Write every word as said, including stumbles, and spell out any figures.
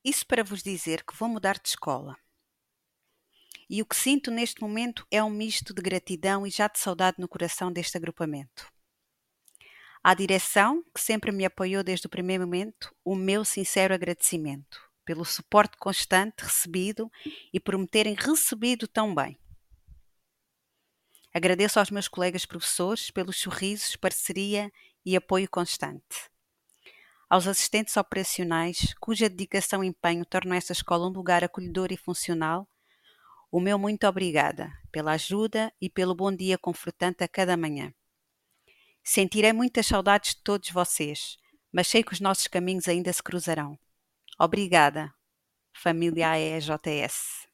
Isso para vos dizer que vou mudar de escola. E o que sinto neste momento é um misto de gratidão e já de saudade no coração deste agrupamento. À direção, que sempre me apoiou desde o primeiro momento, o meu sincero agradecimento pelo suporte constante recebido e por me terem recebido tão bem. Agradeço aos meus colegas professores pelos sorrisos, parceria e apoio constante. Aos assistentes operacionais, cuja dedicação e empenho tornam esta escola um lugar acolhedor e funcional, o meu muito obrigada pela ajuda e pelo bom dia confortante a cada manhã. Sentirei muitas saudades de todos vocês, mas sei que os nossos caminhos ainda se cruzarão. Obrigada, família A E J S.